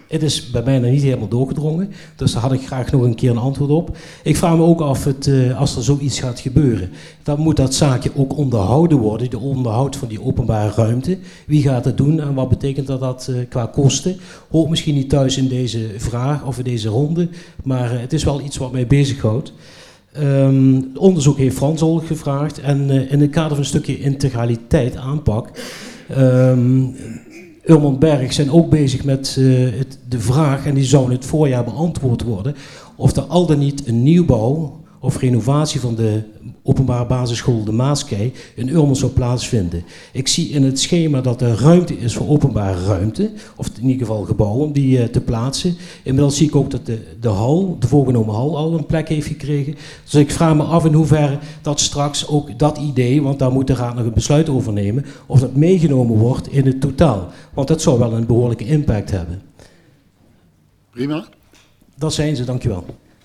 Het is bij mij nog niet helemaal doorgedrongen, dus daar had ik graag nog een keer een antwoord op. Ik vraag me ook af, als er zoiets gaat gebeuren, dan moet dat zaakje ook onderhouden worden, de onderhoud van die openbare ruimte. Wie gaat het doen en wat betekent dat qua kosten? Hoort misschien niet thuis in deze vraag of in deze ronde, maar het is wel iets wat mij bezighoudt. Onderzoek heeft Frans al gevraagd en in het kader van een stukje integraliteit aanpak. Urmond Berg zijn ook bezig met de vraag, en die zou in het voorjaar beantwoord worden, of er al dan niet een nieuwbouw of renovatie van de openbare basisschool De Maaskei in Urmond zou plaatsvinden. Ik zie in het schema dat er ruimte is voor openbare ruimte, of in ieder geval gebouwen, om die te plaatsen. Inmiddels zie ik ook dat de voorgenomen hal al een plek heeft gekregen. Dus ik vraag me af in hoeverre dat straks ook dat idee, want daar moet de raad nog een besluit over nemen, of dat meegenomen wordt in het totaal. Want dat zou wel een behoorlijke impact hebben. Prima. Dat zijn ze, dankjewel.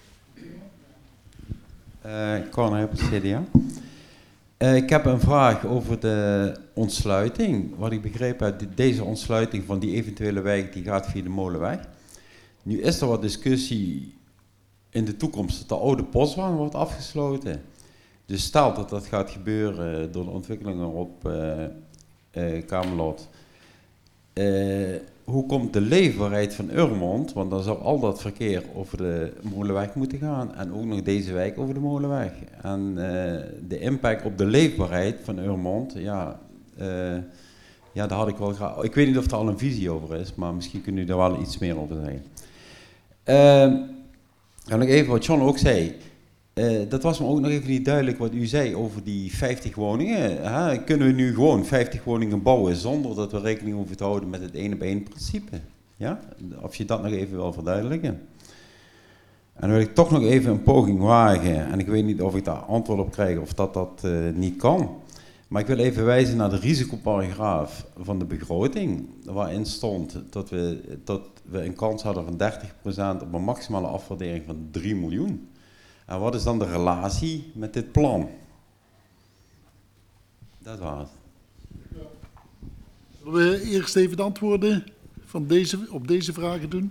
Corner op het CDA. Ik heb een vraag over de ontsluiting. Wat ik begrepen heb, deze ontsluiting van die eventuele wijk die gaat via de Molenweg. Nu is er wat discussie in de toekomst dat de oude postbaan wordt afgesloten. Dus stel dat dat gaat gebeuren door de ontwikkelingen op Kamerlot. Hoe komt de leefbaarheid van Urmond, want dan zou al dat verkeer over de Molenweg moeten gaan en ook nog deze wijk over de Molenweg. En de impact op de leefbaarheid van Urmond, ja, daar had ik wel graag. Ik weet niet of er al een visie over is, maar misschien kunnen jullie daar wel iets meer over zeggen. En nog even wat John ook zei. Dat was me ook nog even niet duidelijk wat u zei over die 50 woningen. Kunnen we nu gewoon 50 woningen bouwen zonder dat we rekening hoeven te houden met het 1-op-1 principe? Ja? Of je dat nog even wil verduidelijken. En dan wil ik toch nog even een poging wagen. En ik weet niet of ik daar antwoord op krijg of dat niet kan. Maar ik wil even wijzen naar de risicoparagraaf van de begroting. Waarin stond dat we een kans hadden van 30% op een maximale afwaardering van 3 miljoen. En wat is dan de relatie met dit plan? Dat was het. Zullen we eerst even de antwoorden op deze vragen doen?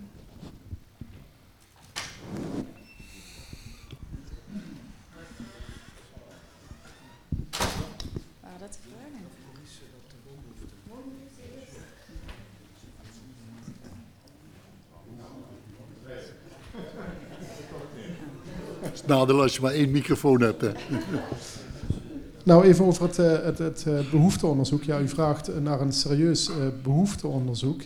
Het is nadeel als je maar 1 microfoon hebt. Hè. Nou, even over het behoefteonderzoek. Ja, u vraagt naar een serieus behoefteonderzoek.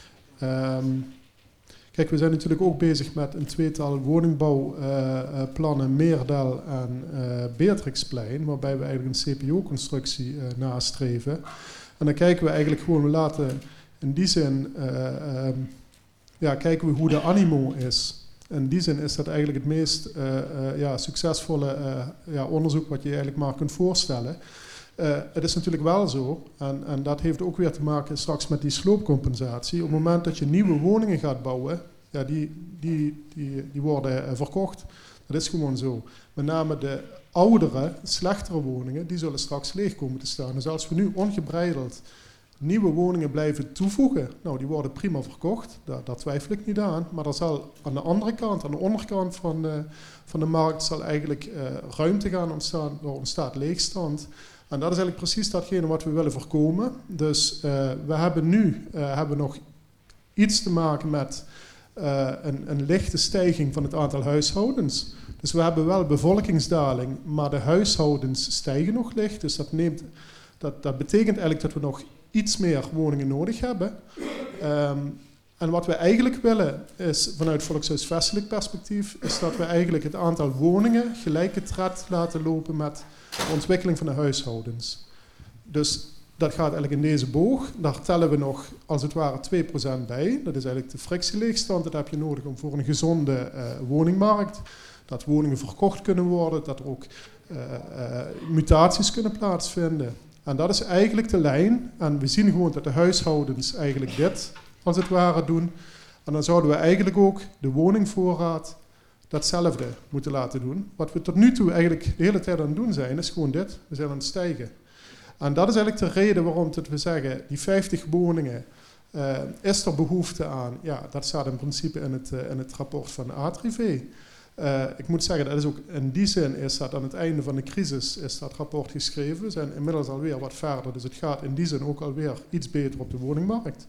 Kijk, we zijn natuurlijk ook bezig met een tweetal woningbouwplannen Meerdel en Beatrixplein, waarbij we eigenlijk een CPO-constructie nastreven. En dan kijken we eigenlijk gewoon, we laten in die zin, kijken we hoe de animo is. In die zin is dat eigenlijk het meest succesvolle onderzoek wat je eigenlijk maar kunt voorstellen. Het is natuurlijk wel zo, en dat heeft ook weer te maken straks met die sloopcompensatie. Op het moment dat je nieuwe woningen gaat bouwen, ja, die worden verkocht. Dat is gewoon zo. Met name de oudere, slechtere woningen, die zullen straks leeg komen te staan. Dus als we nu ongebreideld nieuwe woningen blijven toevoegen, nou, die worden prima verkocht, daar twijfel ik niet aan. Maar er zal aan de andere kant, aan de onderkant van de markt, zal eigenlijk ruimte gaan ontstaan, er ontstaat leegstand. En dat is eigenlijk precies datgene wat we willen voorkomen. Dus we hebben nu nog iets te maken met een lichte stijging van het aantal huishoudens. Dus we hebben wel bevolkingsdaling, maar de huishoudens stijgen nog licht. Dus dat betekent eigenlijk dat we nog iets meer woningen nodig hebben. En wat we eigenlijk willen is, vanuit volkshuisvestelijk perspectief, is dat we eigenlijk het aantal woningen gelijke tred laten lopen met de ontwikkeling van de huishoudens. Dus dat gaat eigenlijk in deze boog. Daar tellen we nog als het ware 2% bij. Dat is eigenlijk de frictieleegstand. Dat heb je nodig om voor een gezonde woningmarkt. Dat woningen verkocht kunnen worden, dat er ook mutaties kunnen plaatsvinden. En dat is eigenlijk de lijn. En we zien gewoon dat de huishoudens eigenlijk dit als het ware doen. En dan zouden we eigenlijk ook de woningvoorraad datzelfde moeten laten doen. Wat we tot nu toe eigenlijk de hele tijd aan het doen zijn, is gewoon dit. We zijn aan het stijgen. En dat is eigenlijk de reden waarom we zeggen, die 50 woningen, Is er behoefte aan? Ja, dat staat in principe in het rapport van de ATRIV. Ik moet zeggen, dat is ook in die zin is dat aan het einde van de crisis is dat rapport geschreven. We zijn inmiddels alweer wat verder, dus het gaat in die zin ook alweer iets beter op de woningmarkt.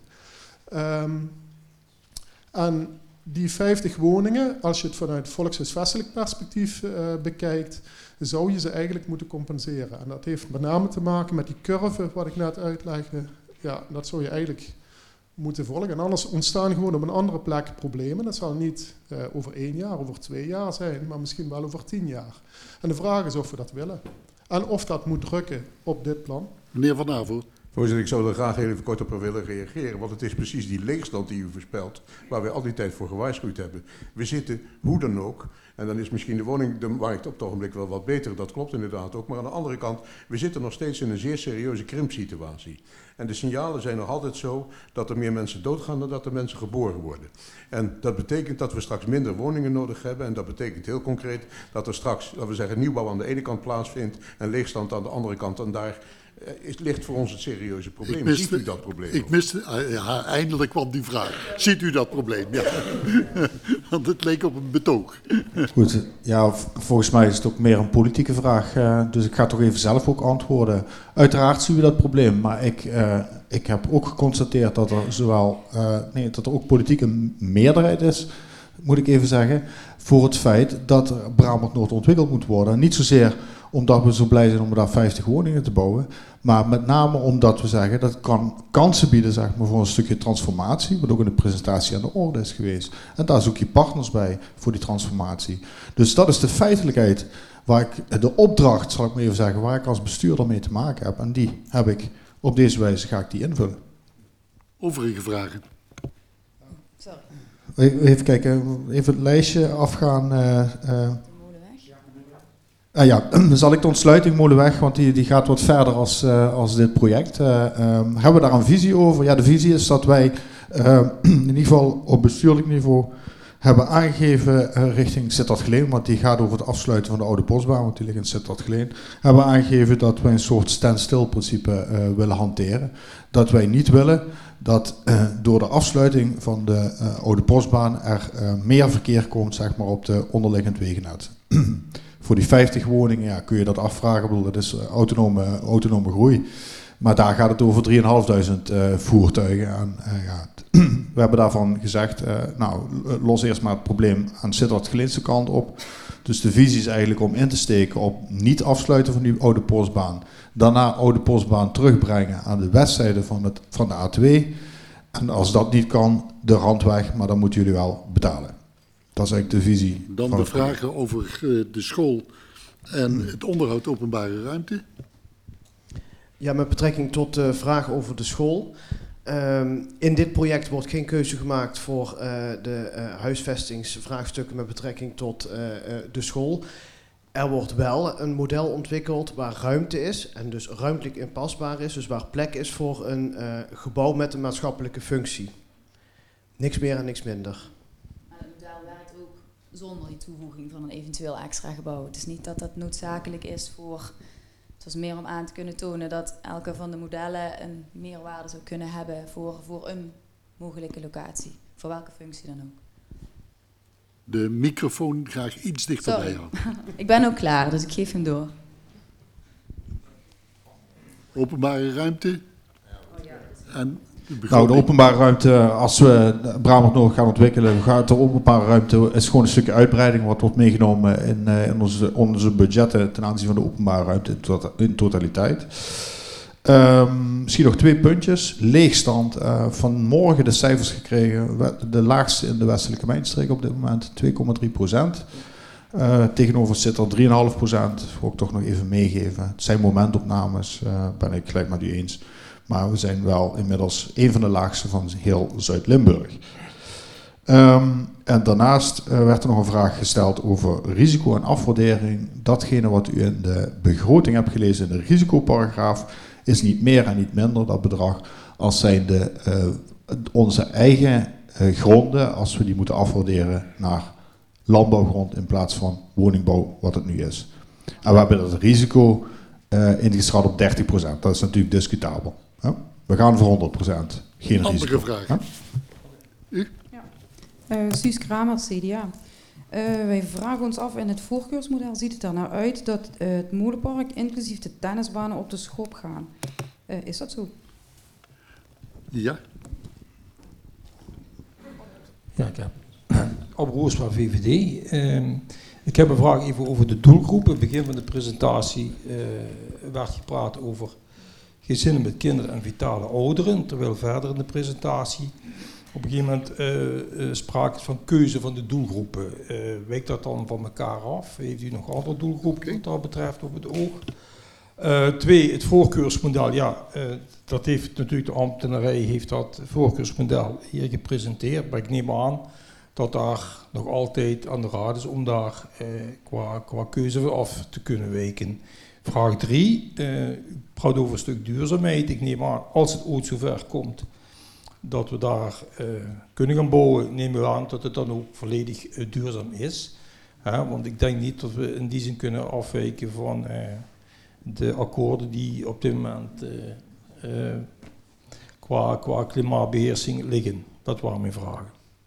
En die 50 woningen, als je het vanuit volkshuisvestelijk perspectief bekijkt, zou je ze eigenlijk moeten compenseren. En dat heeft met name te maken met die curve wat ik net uitlegde. Ja, dat zou je eigenlijk moeten volgen. En anders ontstaan gewoon op een andere plek problemen. Dat zal niet over 1 jaar, over 2 jaar zijn, maar misschien wel over 10 jaar. En de vraag is of we dat willen. En of dat moet drukken op dit plan. Meneer Van Avel. Voorzitter, ik zou er graag even kort op willen reageren, want het is precies die leegstand die u voorspelt, waar wij al die tijd voor gewaarschuwd hebben. We zitten, hoe dan ook, en dan is misschien de woningmarkt op het ogenblik wel wat beter, dat klopt inderdaad ook, maar aan de andere kant, we zitten nog steeds in een zeer serieuze krimpsituatie. En de signalen zijn nog altijd zo dat er meer mensen doodgaan dan dat er mensen geboren worden. En dat betekent dat we straks minder woningen nodig hebben en dat betekent heel concreet dat er straks, laten we zeggen, nieuwbouw aan de ene kant plaatsvindt en leegstand aan de andere kant. En daar ligt voor ons het serieuze probleem. Ziet u dat probleem? Ik miste, ja, eindelijk kwam die vraag. Ziet u dat probleem? Ja. Want het leek op een betoog. Goed, ja, volgens mij is het ook meer een politieke vraag. Dus ik ga toch even zelf ook antwoorden. Uiteraard zien we dat probleem, maar ik heb ook geconstateerd dat er ook politieke meerderheid is, moet ik even zeggen, voor het feit dat Brabant-Noord ontwikkeld moet worden. Niet zozeer omdat we zo blij zijn om daar 50 woningen te bouwen, maar met name omdat we zeggen dat kan kansen bieden, zeg maar, voor een stukje transformatie, wat ook in de presentatie aan de orde is geweest. En daar zoek je partners bij voor die transformatie. Dus dat is de feitelijkheid waar ik, de opdracht, zal ik maar even zeggen, waar ik als bestuurder mee te maken heb. En die heb ik op deze wijze, ga ik die invullen. Overige vragen? Sorry. Even kijken, even het lijstje afgaan. Ja, dan zal ik de ontsluiting Molenweg, want die gaat wat verder als dit project. Hebben we daar een visie over? Ja, de visie is dat wij in ieder geval op bestuurlijk niveau hebben aangegeven richting Sittard-Geleen, want die gaat over het afsluiten van de oude postbaan, want die ligt in Sittard-Geleen. Hebben aangegeven dat wij een soort standstill principe willen hanteren. Dat wij niet willen dat door de afsluiting van de oude postbaan er meer verkeer komt, zeg maar, op de onderliggend wegennet. Voor die 50 woningen, ja, kun je dat afvragen. Ik bedoel, dat is autonome groei. Maar daar gaat het over 3.500 voertuigen. En, we hebben daarvan gezegd, los eerst maar het probleem aan Sittard-Geleense kant op. Dus de visie is eigenlijk om in te steken op niet afsluiten van die oude postbaan. Daarna oude postbaan terugbrengen aan de westzijde van de A2. En als dat niet kan, de randweg, maar dan moeten jullie wel betalen. Dat is eigenlijk de visie. Dan de vragen over de school en het onderhoud openbare ruimte. Ja, met betrekking tot de vraag over de school. In dit project wordt geen keuze gemaakt voor de huisvestingsvraagstukken met betrekking tot de school. Er wordt wel een model ontwikkeld waar ruimte is en dus ruimtelijk inpasbaar is. Dus waar plek is voor een gebouw met een maatschappelijke functie. Niks meer en niks minder. Zonder die toevoeging van een eventueel extra gebouw. Het is niet dat dat noodzakelijk is voor... Het was meer om aan te kunnen tonen dat elke van de modellen een meerwaarde zou kunnen hebben voor een mogelijke locatie. Voor welke functie dan ook. De microfoon graag iets dichterbij houden. Ik ben ook klaar, dus ik geef hem door. Openbare ruimte. En de openbare ruimte, als we Brabant-Noord gaan ontwikkelen, gaat de openbare ruimte is gewoon een stukje uitbreiding wat wordt meegenomen in onze budgetten ten aanzien van de openbare ruimte in totaliteit. Misschien nog 2 puntjes. Leegstand. Vanmorgen de cijfers gekregen. De laagste in de westelijke mijnstreek op dit moment 2,3%. Tegenover zit er 3,5%. Wil ik toch nog even meegeven. Het zijn momentopnames, ben ik gelijk met u eens. Maar we zijn wel inmiddels een van de laagste van heel Zuid-Limburg. En daarnaast werd er nog een vraag gesteld over risico en afwaardering. Datgene wat u in de begroting hebt gelezen in de risicoparagraaf is niet meer en niet minder dat bedrag als zijnde onze eigen gronden als we die moeten afwaarderen naar landbouwgrond in plaats van woningbouw wat het nu is. En we hebben dat risico ingeschat op 30%. Dat is natuurlijk discutabel. We gaan voor 100%. geen Andere risico. vraag. Huh? U? Suus Kramer, CDA. Wij vragen ons af, in het voorkeursmodel ziet het er naar uit dat het molenpark inclusief de tennisbanen op de schop gaan. Is dat zo? Ja. Ja, ik heb Ab Roosma, VVD. Ik heb een vraag even over de doelgroepen. In het begin van de presentatie werd gepraat over gezinnen met kinderen en vitale ouderen, terwijl verder in de presentatie op een gegeven moment sprake is van keuze van de doelgroepen. Wijkt dat dan van elkaar af? Heeft u nog andere doelgroepen wat dat betreft op het oog? 2, het voorkeursmodel. Ja, dat heeft natuurlijk de ambtenarij heeft dat voorkeursmodel hier gepresenteerd. Maar ik neem aan dat daar nog altijd aan de raad is om daar qua keuze van af te kunnen wijken. Vraag 3, u praat over een stuk duurzaamheid. Ik neem aan, als het ooit zover komt dat we daar kunnen gaan bouwen, nemen we aan dat het dan ook volledig duurzaam is. Want ik denk niet dat we in die zin kunnen afwijken van de akkoorden die op dit moment qua klimaatbeheersing liggen. Dat waren mijn vragen.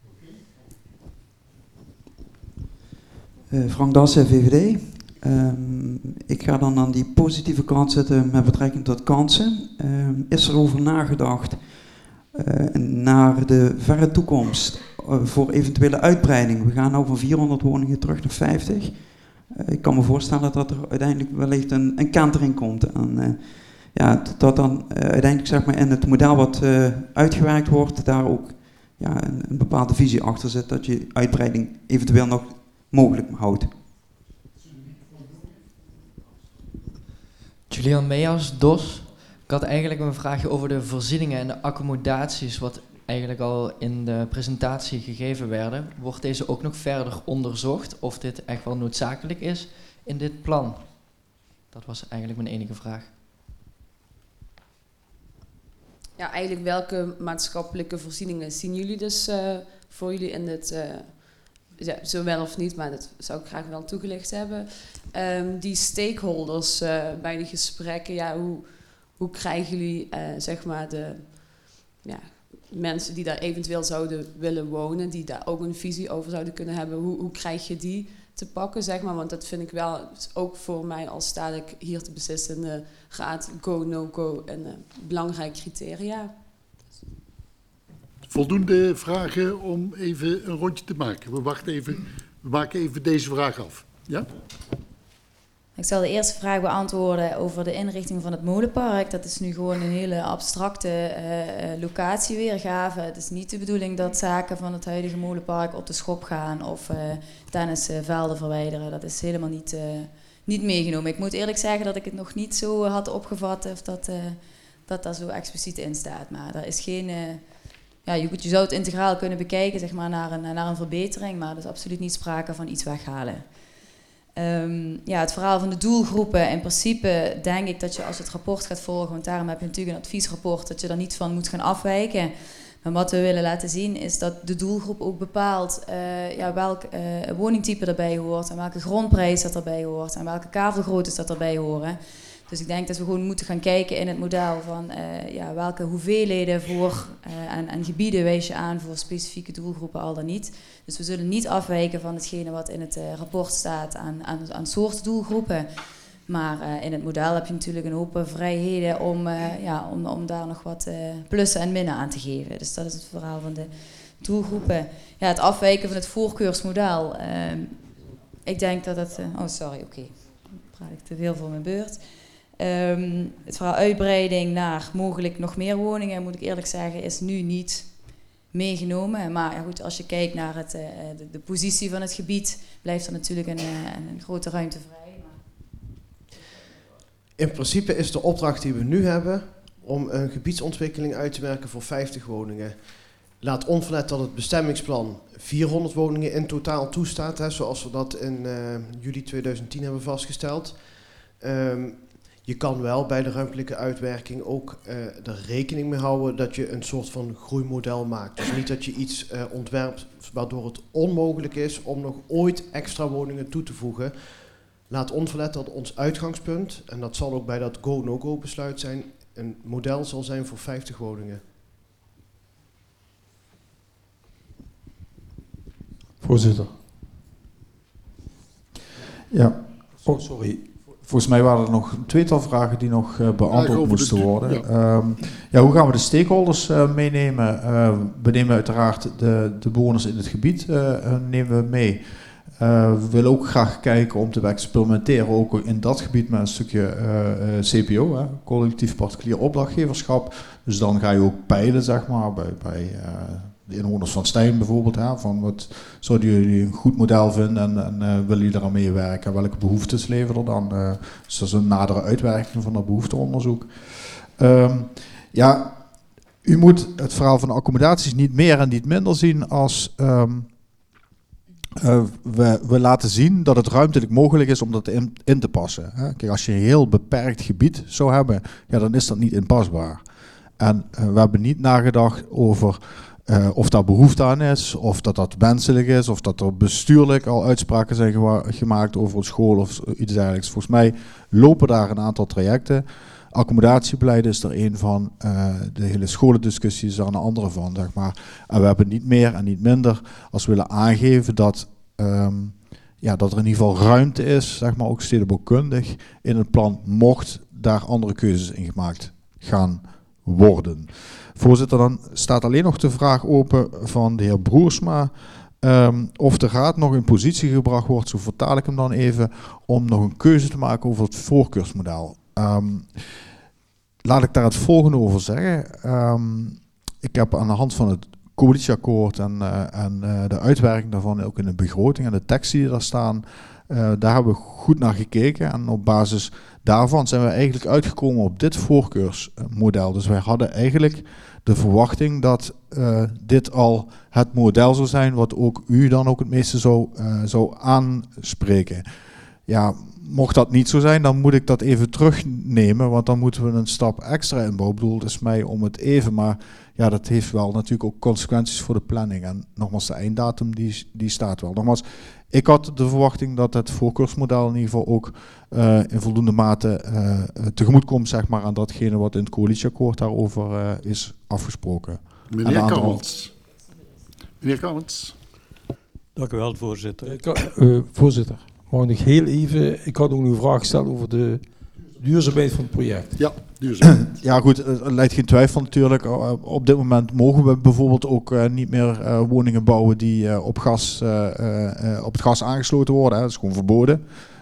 Frank Dassen, VVD. Ik ga dan aan die positieve kant zitten met betrekking tot kansen. Is er over nagedacht naar de verre toekomst voor eventuele uitbreiding? We gaan nou van 400 woningen terug naar 50. Ik kan me voorstellen dat er uiteindelijk wellicht een kentering komt. En dat dan uiteindelijk zeg maar in het model wat uitgewerkt wordt, daar ook een bepaalde visie achter zit, dat je uitbreiding eventueel nog mogelijk houdt. Julian Meijers, DOS. Ik had eigenlijk een vraagje over de voorzieningen en de accommodaties, wat eigenlijk al in de presentatie gegeven werden. Wordt deze ook nog verder onderzocht of dit echt wel noodzakelijk is in dit plan? Dat was eigenlijk mijn enige vraag. Ja, eigenlijk welke maatschappelijke voorzieningen zien jullie dus voor jullie in dit, zo wel of niet, maar dat zou ik graag wel toegelicht hebben. Die stakeholders bij de gesprekken, hoe krijgen jullie zeg maar de mensen die daar eventueel zouden willen wonen, die daar ook een visie over zouden kunnen hebben, hoe krijg je die te pakken, zeg maar? Want dat vind ik wel ook voor mij als dadelijk hier te beslissende raad go, no go een belangrijk criteria. Voldoende vragen om even een rondje te maken. We maken even deze vraag af. Ja? Ik zal de eerste vraag beantwoorden over de inrichting van het molenpark. Dat is nu gewoon een hele abstracte locatieweergave. Het is niet de bedoeling dat zaken van het huidige molenpark op de schop gaan of tennisvelden verwijderen. Dat is helemaal niet meegenomen. Ik moet eerlijk zeggen dat ik het nog niet zo had opgevat of dat daar zo expliciet in staat. Maar er is geen... je zou het integraal kunnen bekijken, zeg maar, naar een verbetering, maar er is absoluut niet sprake van iets weghalen. Het verhaal van de doelgroepen, in principe denk ik dat je als je het rapport gaat volgen, want daarom heb je natuurlijk een adviesrapport, dat je er niet van moet gaan afwijken. Maar wat we willen laten zien is dat de doelgroep ook bepaalt welk woningtype erbij hoort en welke grondprijs dat erbij hoort en welke kavelgroottes dat erbij horen. Dus ik denk dat we gewoon moeten gaan kijken in het model van welke hoeveelheden en gebieden wijs je aan voor specifieke doelgroepen al dan niet. Dus we zullen niet afwijken van hetgene wat in het rapport staat aan soort doelgroepen. Maar in het model heb je natuurlijk een hoop vrijheden om daar nog wat plussen en minnen aan te geven. Dus dat is het verhaal van de doelgroepen. Ja, het afwijken van het voorkeursmodel. Ik denk dat het... Dan praat ik te veel voor mijn beurt. Het verhaal uitbreiding naar mogelijk nog meer woningen, moet ik eerlijk zeggen, is nu niet meegenomen. Maar goed, als je kijkt naar de positie van het gebied, blijft er natuurlijk een grote ruimte vrij. In principe is de opdracht die we nu hebben om een gebiedsontwikkeling uit te werken voor 50 woningen. Laat onverlet dat het bestemmingsplan 400 woningen in totaal toestaat, zoals we dat in juli 2010 hebben vastgesteld. Je kan wel bij de ruimtelijke uitwerking ook er rekening mee houden dat je een soort van groeimodel maakt. Dus niet dat je iets ontwerpt waardoor het onmogelijk is om nog ooit extra woningen toe te voegen. Laat onverlet dat ons uitgangspunt, en dat zal ook bij dat go-no-go besluit zijn, een model zal zijn voor 50 woningen. Voorzitter. Ja. Oh, sorry. Volgens mij waren er nog een tweetal vragen die nog beantwoord moesten worden. Ja. Hoe gaan we de stakeholders meenemen? We nemen uiteraard de bewoners in het gebied nemen we mee. We willen ook graag kijken om te experimenteren, ook in dat gebied met een stukje CPO, collectief particulier opdrachtgeverschap. Dus dan ga je ook peilen, zeg maar, bij de inwoners van Stijn bijvoorbeeld, van wat zouden jullie een goed model vinden en willen jullie daaraan meewerken? Welke behoeftes leveren er dan? Dus dat is een nadere uitwerking van dat behoefteonderzoek. U moet het verhaal van de accommodaties niet meer en niet minder zien als we laten zien dat het ruimtelijk mogelijk is om dat in te passen. Kijk, als je een heel beperkt gebied zou hebben, dan is dat niet inpasbaar. En we hebben niet nagedacht over of daar behoefte aan is, of dat wenselijk is, of dat er bestuurlijk al uitspraken zijn gemaakt over een school of iets dergelijks. Volgens mij lopen daar een aantal trajecten. Accommodatiebeleid is er een van, de hele scholendiscussie is er een andere van, zeg maar. En we hebben niet meer en niet minder als we willen aangeven dat, dat er in ieder geval ruimte is, zeg maar ook stedenbouwkundig, in het plan mocht daar andere keuzes in gemaakt gaan worden. Voorzitter, dan staat alleen nog de vraag open van de heer Broersma of de raad nog in positie gebracht wordt, zo vertaal ik hem dan even, om nog een keuze te maken over het voorkeursmodel. Laat ik daar het volgende over zeggen. Ik heb aan de hand van het coalitieakkoord en de uitwerking daarvan, ook in de begroting en de teksten die daar staan, daar hebben we goed naar gekeken. En op basis daarvan zijn we eigenlijk uitgekomen op dit voorkeursmodel. Dus wij hadden eigenlijk de verwachting dat dit al het model zou zijn wat ook u dan ook het meeste zou aanspreken. Ja, mocht dat niet zo zijn, dan moet ik dat even terugnemen, want dan moeten we een stap extra inbouwen. Ik bedoel, het is mij om het even, maar ja, dat heeft wel natuurlijk ook consequenties voor de planning. En nogmaals, de einddatum die staat wel. Nogmaals, ik had de verwachting dat het voorkeursmodel in ieder geval ook in voldoende mate tegemoet komt, zeg maar, aan datgene wat in het coalitieakkoord daarover is afgesproken. Meneer Kamels. Meneer Kamels. Dank u wel, voorzitter. Voorzitter, mag ik nog heel even, ik had ook nog een vraag gesteld over de duurzaamheid van het project. Ja, duurzaamheid. Ja goed, er lijkt geen twijfel natuurlijk. Op dit moment mogen we bijvoorbeeld ook niet meer woningen bouwen die op het gas aangesloten worden. Dat is gewoon verboden.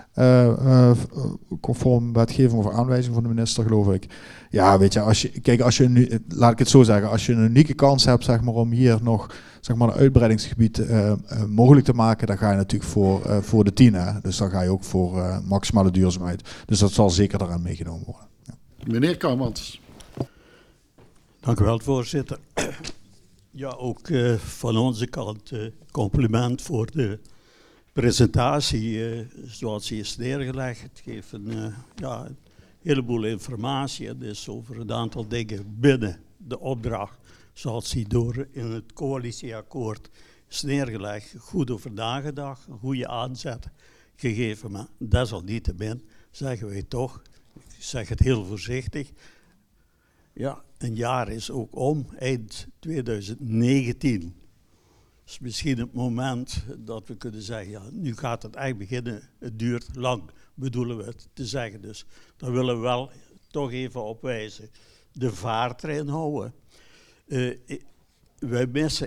Conform wetgeving of aanwijzing van de minister, geloof ik. Ja, weet je, als je nu, laat ik het zo zeggen, als je een unieke kans hebt, zeg maar, om hier nog, zeg maar, een uitbreidingsgebied mogelijk te maken, dan ga je natuurlijk voor de 10. Hè? Dus dan ga je ook voor maximale duurzaamheid. Dus dat zal zeker daaraan meegenomen worden. Ja. Meneer Kamans. Dank u wel, voorzitter. Ja, ook van onze kant compliment voor de presentatie zoals die is neergelegd. Het geeft een heleboel informatie. Het is over een aantal dingen binnen de opdracht, zoals die door in het coalitieakkoord is neergelegd, goed over nagedacht, een goede aanzet gegeven. Maar desalniettemin zeggen wij toch, ik zeg het heel voorzichtig, ja, een jaar is ook om, eind 2019. is misschien het moment dat we kunnen zeggen, ja, nu gaat het echt beginnen, het duurt lang, bedoelen we het te zeggen. Dus daar willen we wel toch even op wijzen. De vaart erin houden. Wij missen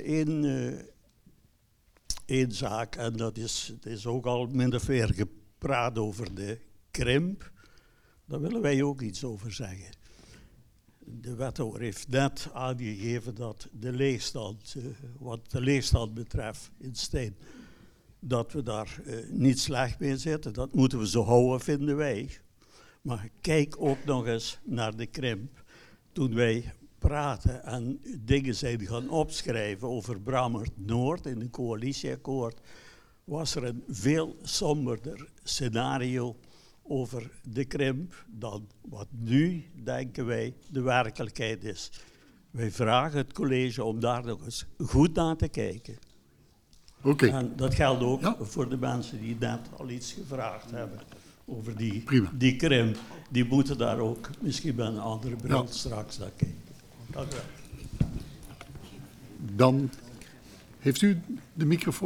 één zaak, en dat is ook al min of meer gepraat over de krimp. Daar willen wij ook iets over zeggen. De wethouder heeft net aangegeven dat de leegstand, wat de leegstand betreft in Steen, dat we daar niet slecht mee zitten. Dat moeten we zo houden, vinden wij. Maar kijk ook nog eens naar de krimp. Toen wij praten en dingen zijn gaan opschrijven over Brammert Noord in een coalitieakkoord, was er een veel somberder scenario over de krimp dan wat nu, denken wij, de werkelijkheid is. Wij vragen het college om daar nog eens goed naar te kijken. Okay. En dat geldt ook voor de mensen die net al iets gevraagd hebben over die krimp. Die moeten daar ook misschien met een andere bril straks naar kijken. Dank u wel. Dan heeft u de microfoon.